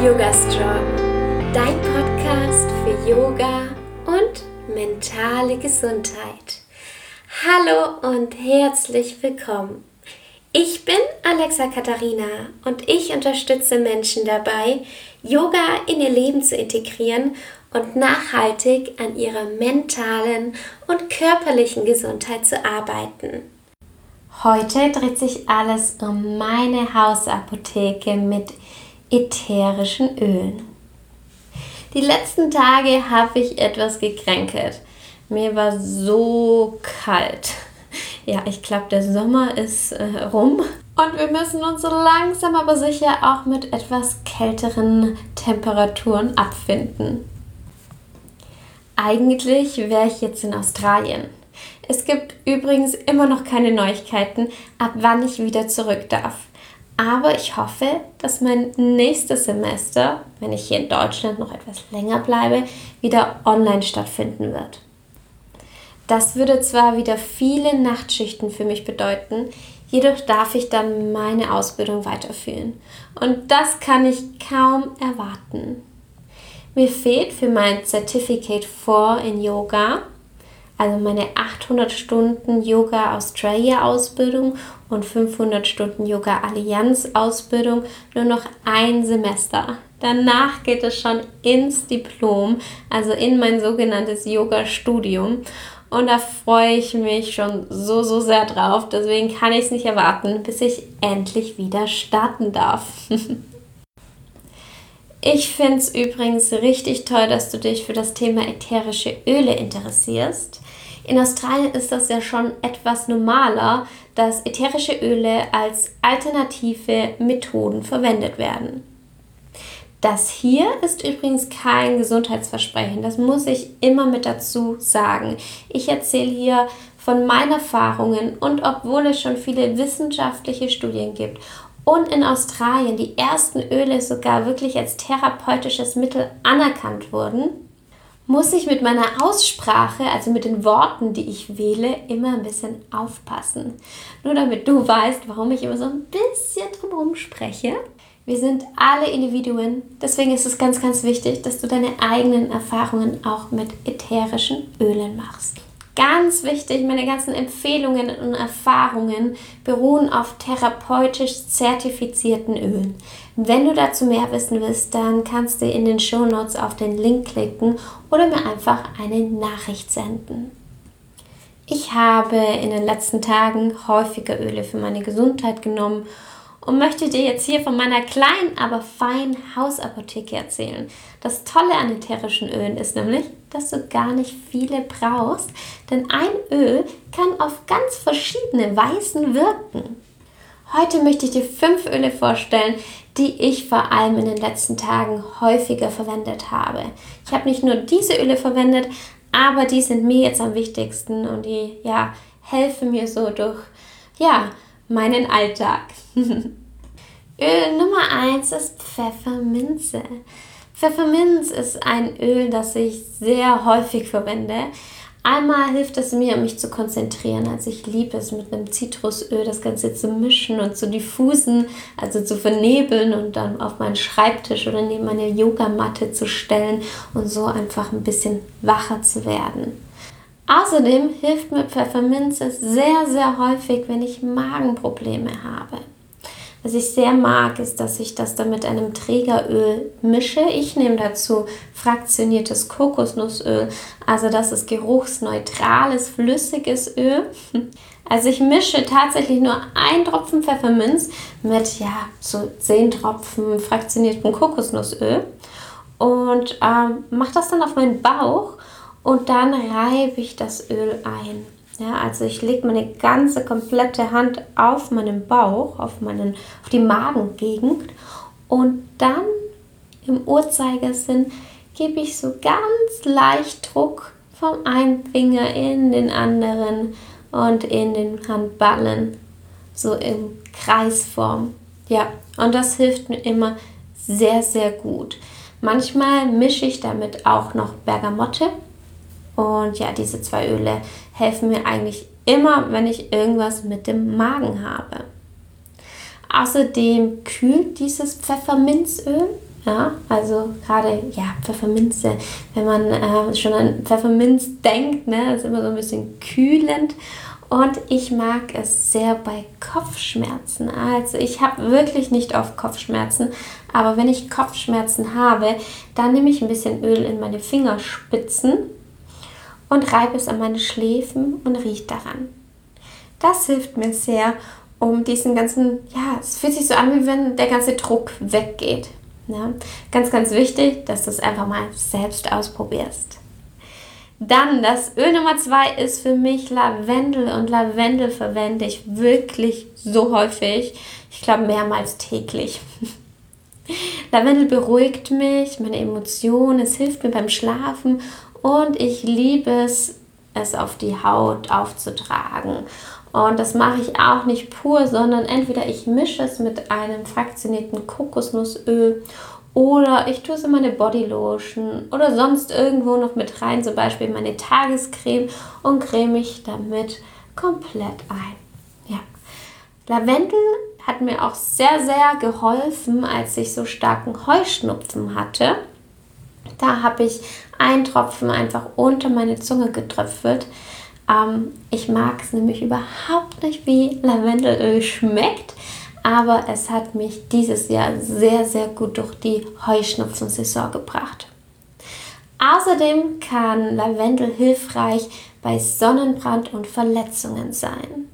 Yoga Strong, dein Podcast für Yoga und mentale Gesundheit. Hallo und herzlich willkommen. Ich bin Alexa Katharina und ich unterstütze Menschen dabei, Yoga in ihr Leben zu integrieren und nachhaltig an ihrer mentalen und körperlichen Gesundheit zu arbeiten. Heute dreht sich alles um meine Hausapotheke mit ätherischen Ölen. Die letzten Tage habe ich etwas gekränkelt. Mir war so kalt. Ja, ich glaube, der Sommer ist rum. Und wir müssen uns so langsam aber sicher auch mit etwas kälteren Temperaturen abfinden. Eigentlich wäre ich jetzt in Australien. Es gibt übrigens immer noch keine Neuigkeiten, ab wann ich wieder zurück darf. Aber ich hoffe, dass mein nächstes Semester, wenn ich hier in Deutschland noch etwas länger bleibe, wieder online stattfinden wird. Das würde zwar wieder viele Nachtschichten für mich bedeuten, jedoch darf ich dann meine Ausbildung weiterführen. Und das kann ich kaum erwarten. Mir fehlt für mein Certificate 4 in Yoga, also meine 800 Stunden Yoga Australia Ausbildung und 500 Stunden Yoga Allianz Ausbildung, nur noch ein Semester. Danach geht es schon ins Diplom, also in mein sogenanntes Yoga-Studium. Und da freue ich mich schon so sehr drauf. Deswegen kann ich es nicht erwarten, bis ich endlich wieder starten darf. Ich finde es übrigens richtig toll, dass du dich für das Thema ätherische Öle interessierst. In Australien ist das ja schon etwas normaler, dass ätherische Öle als alternative Methoden verwendet werden. Das hier ist übrigens kein Gesundheitsversprechen, das muss ich immer mit dazu sagen. Ich erzähle hier von meinen Erfahrungen und obwohl es schon viele wissenschaftliche Studien gibt und in Australien die ersten Öle sogar wirklich als therapeutisches Mittel anerkannt wurden, muss ich mit meiner Aussprache, also mit den Worten, die ich wähle, immer ein bisschen aufpassen. Nur damit du weißt, warum ich immer so ein bisschen drumherum spreche. Wir sind alle Individuen, deswegen ist es ganz wichtig, dass du deine eigenen Erfahrungen auch mit ätherischen Ölen machst. Ganz wichtig, meine ganzen Empfehlungen und Erfahrungen beruhen auf therapeutisch zertifizierten Ölen. Wenn du dazu mehr wissen willst, dann kannst du in den Shownotes auf den Link klicken oder mir einfach eine Nachricht senden. Ich habe in den letzten Tagen häufiger Öle für meine Gesundheit genommen und möchte dir jetzt hier von meiner kleinen, aber feinen Hausapotheke erzählen. Das Tolle an ätherischen Ölen ist nämlich, dass du gar nicht viele brauchst, denn ein Öl kann auf ganz verschiedene Weisen wirken. Heute möchte ich dir 5 Öle vorstellen, die ich vor allem in den letzten Tagen häufiger verwendet habe. Ich habe nicht nur diese Öle verwendet, aber die sind mir jetzt am wichtigsten und die helfen mir so durch meinen Alltag. Öl Nummer 1 ist Pfefferminze. Pfefferminz ist ein Öl, das ich sehr häufig verwende. Einmal hilft es mir, mich zu konzentrieren. Also ich liebe es, mit einem Zitrusöl das Ganze zu mischen und zu diffusen, also zu vernebeln und dann auf meinen Schreibtisch oder neben meine Yogamatte zu stellen und so einfach ein bisschen wacher zu werden. Außerdem hilft mir Pfefferminze sehr häufig, wenn ich Magenprobleme habe. Was ich sehr mag, ist, dass ich das dann mit einem Trägeröl mische. Ich nehme dazu fraktioniertes Kokosnussöl, also das ist geruchsneutrales, flüssiges Öl. Also ich mische tatsächlich nur 1 Tropfen Pfefferminz mit so 10 Tropfen fraktioniertem Kokosnussöl und mache das dann auf meinen Bauch und dann reibe ich das Öl ein. Ja, also ich lege meine ganze komplette Hand auf meinen Bauch, auf die Magengegend und dann im Uhrzeigersinn gebe ich so ganz leicht Druck vom einen Finger in den anderen und in den Handballen, so in Kreisform. Ja, und das hilft mir immer sehr gut. Manchmal mische ich damit auch noch Bergamotte. Und diese 2 Öle helfen mir eigentlich immer, wenn ich irgendwas mit dem Magen habe. Außerdem kühlt dieses Pfefferminzöl, Ja, also gerade Pfefferminze, wenn man schon an Pfefferminz denkt, ne, ist immer so ein bisschen kühlend. Und ich mag es sehr bei Kopfschmerzen. Also ich habe wirklich nicht oft Kopfschmerzen, aber wenn ich Kopfschmerzen habe, dann nehme ich ein bisschen Öl in meine Fingerspitzen und reibe es an meine Schläfen und rieche daran. Das hilft mir sehr, um diesen ganzen, es fühlt sich so an, wie wenn der ganze Druck weggeht. Ja, ganz, ganz wichtig, dass du es einfach mal selbst ausprobierst. Dann das Öl Nummer 2 ist für mich Lavendel und Lavendel verwende ich wirklich so häufig. Ich glaube mehrmals täglich. Lavendel beruhigt mich, meine Emotionen, es hilft mir beim Schlafen und ich liebe es auf die Haut aufzutragen. Und das mache ich auch nicht pur, sondern entweder ich mische es mit einem fraktionierten Kokosnussöl oder ich tue es in meine Bodylotion oder sonst irgendwo noch mit rein, zum Beispiel meine Tagescreme und creme mich damit komplett ein. Ja. Lavendel hat mir auch sehr, sehr geholfen, als ich so starken Heuschnupfen hatte. Da habe ich einen Tropfen einfach unter meine Zunge getröpfelt. Ich mag es nämlich überhaupt nicht, wie Lavendelöl schmeckt, aber es hat mich dieses Jahr sehr, sehr gut durch die Heuschnupfensaison gebracht. Außerdem kann Lavendel hilfreich bei Sonnenbrand und Verletzungen sein.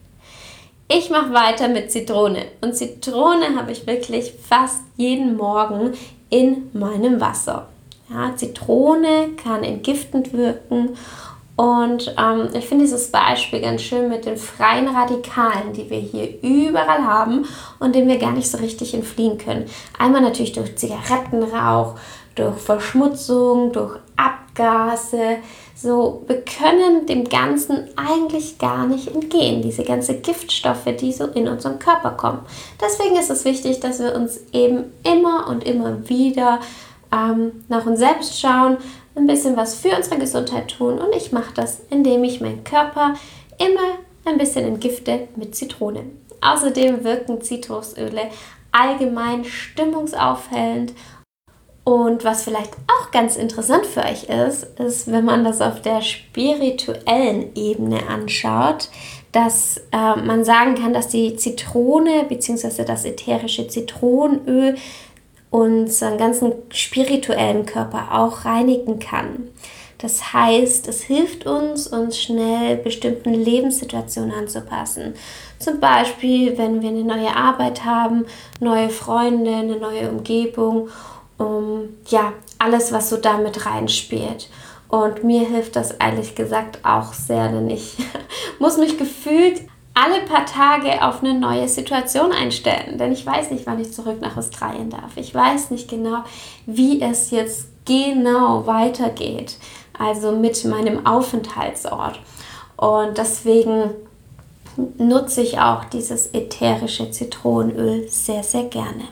Ich mache weiter mit Zitrone und Zitrone habe ich wirklich fast jeden Morgen in meinem Wasser. Ja, Zitrone kann entgiftend wirken. Und ich finde dieses Beispiel ganz schön mit den freien Radikalen, die wir hier überall haben und denen wir gar nicht so richtig entfliehen können. Einmal natürlich durch Zigarettenrauch, durch Verschmutzung, durch Abgase. So, wir können dem Ganzen eigentlich gar nicht entgehen, diese ganzen Giftstoffe, die so in unseren Körper kommen. Deswegen ist es wichtig, dass wir uns eben immer und immer wieder nach uns selbst schauen, ein bisschen was für unsere Gesundheit tun und ich mache das, indem ich meinen Körper immer ein bisschen entgifte mit Zitrone. Außerdem wirken Zitrusöle allgemein stimmungsaufhellend und was vielleicht auch ganz interessant für euch ist, wenn man das auf der spirituellen Ebene anschaut, dass man sagen kann, dass die Zitrone bzw. das ätherische Zitronenöl unseren ganzen spirituellen Körper auch reinigen kann. Das heißt, es hilft uns schnell bestimmten Lebenssituationen anzupassen. Zum Beispiel, wenn wir eine neue Arbeit haben, neue Freunde, eine neue Umgebung, alles, was so damit reinspielt. Und mir hilft das ehrlich gesagt auch sehr, denn ich muss mich gefühlt alle paar Tage auf eine neue Situation einstellen, denn ich weiß nicht, wann ich zurück nach Australien darf. Ich weiß nicht genau, wie es jetzt genau weitergeht, also mit meinem Aufenthaltsort. Und deswegen nutze ich auch dieses ätherische Zitronenöl sehr, sehr gerne.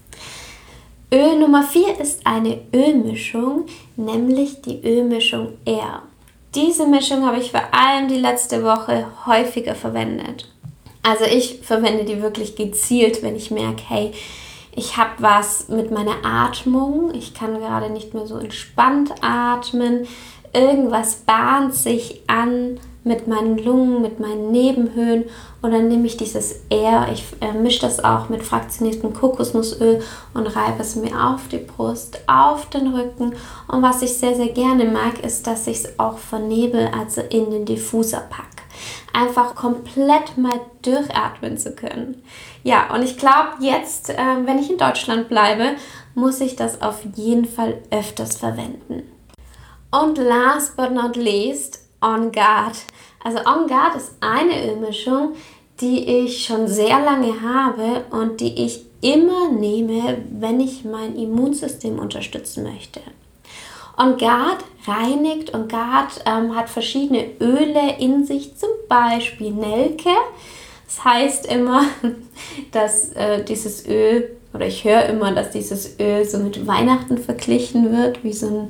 Öl Nummer 4 ist eine Ölmischung, nämlich die Ölmischung Air. Diese Mischung habe ich vor allem die letzte Woche häufiger verwendet. Also ich verwende die wirklich gezielt, wenn ich merke, hey, ich habe was mit meiner Atmung, ich kann gerade nicht mehr so entspannt atmen, irgendwas bahnt sich an mit meinen Lungen, mit meinen Nebenhöhlen und dann nehme ich dieses Air, ich mische das auch mit fraktioniertem Kokosnussöl und reibe es mir auf die Brust, auf den Rücken und was ich sehr, sehr gerne mag, ist, dass ich es auch vernebel, also in den Diffuser packe. Einfach komplett mal durchatmen zu können. Ja, und ich glaube jetzt, wenn ich in Deutschland bleibe, muss ich das auf jeden Fall öfters verwenden. Und last but not least, On Guard. Also On Guard ist eine Ölmischung, die ich schon sehr lange habe und die ich immer nehme, wenn ich mein Immunsystem unterstützen möchte. On Guard reinigt, On Guard hat verschiedene Öle in sich, zum Beispiel Nelke. Das heißt immer, dass dieses Öl, oder ich höre immer, dass dieses Öl so mit Weihnachten verglichen wird, wie so ein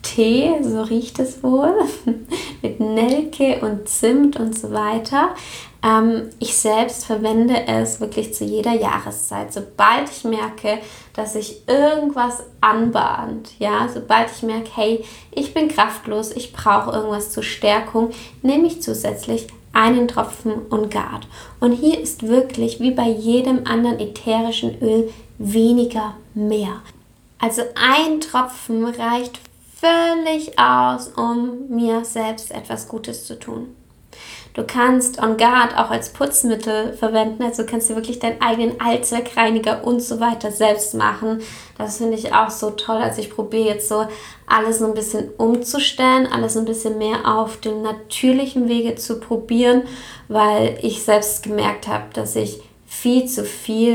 Tee, so riecht es wohl, mit Nelke und Zimt und so weiter. Ich selbst verwende es wirklich zu jeder Jahreszeit. Sobald ich merke, dass sich irgendwas anbahnt, ja, sobald ich merke, hey, ich bin kraftlos, ich brauche irgendwas zur Stärkung, nehme ich zusätzlich einen Tropfen Ungard. Und hier ist wirklich, wie bei jedem anderen ätherischen Öl, weniger mehr. Also ein Tropfen reicht völlig aus, um mir selbst etwas Gutes zu tun. Du kannst Ungard auch als Putzmittel verwenden, also kannst du wirklich deinen eigenen Allzweckreiniger und so weiter selbst machen. Das finde ich auch so toll. Also ich probiere jetzt so alles so ein bisschen umzustellen, alles ein bisschen mehr auf dem natürlichen Wege zu probieren, weil ich selbst gemerkt habe, dass ich viel zu viel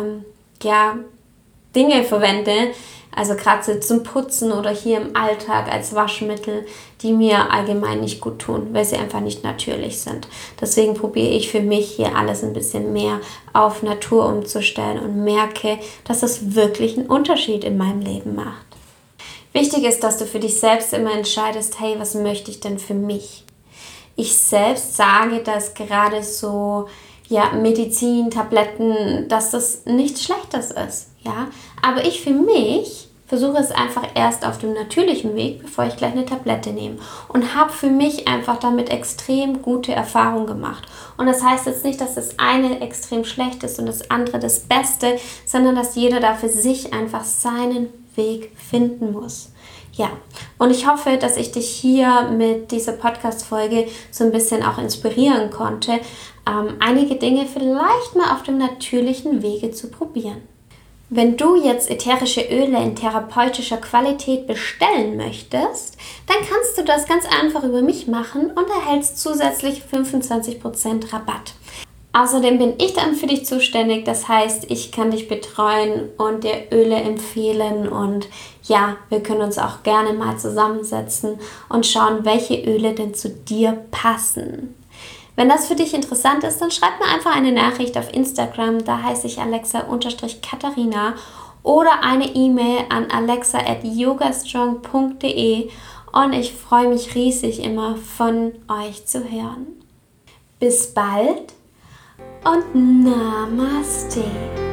Dinge verwende, also gerade so zum Putzen oder hier im Alltag als Waschmittel, die mir allgemein nicht gut tun, weil sie einfach nicht natürlich sind. Deswegen probiere ich für mich hier alles ein bisschen mehr auf Natur umzustellen und merke, dass das wirklich einen Unterschied in meinem Leben macht. Wichtig ist, dass du für dich selbst immer entscheidest, hey, was möchte ich denn für mich? Ich selbst sage, dass gerade so Medizin, Tabletten, dass das nichts Schlechtes ist. Ja? Aber ich für mich versuche es einfach erst auf dem natürlichen Weg, bevor ich gleich eine Tablette nehme. Und habe für mich einfach damit extrem gute Erfahrungen gemacht. Und das heißt jetzt nicht, dass das eine extrem schlecht ist und das andere das Beste, sondern dass jeder da für sich einfach seinen Weg finden muss. Ja, und ich hoffe, dass ich dich hier mit dieser Podcast-Folge so ein bisschen auch inspirieren konnte, einige Dinge vielleicht mal auf dem natürlichen Wege zu probieren. Wenn du jetzt ätherische Öle in therapeutischer Qualität bestellen möchtest, dann kannst du das ganz einfach über mich machen und erhältst zusätzlich 25% Rabatt. Außerdem bin ich dann für dich zuständig, das heißt, ich kann dich betreuen und dir Öle empfehlen und ja, wir können uns auch gerne mal zusammensetzen und schauen, welche Öle denn zu dir passen. Wenn das für dich interessant ist, dann schreib mir einfach eine Nachricht auf Instagram, da heiße ich Alexa_Katharina oder eine E-Mail an alexa@yogastrong.de und ich freue mich riesig immer von euch zu hören. Bis bald und Namaste.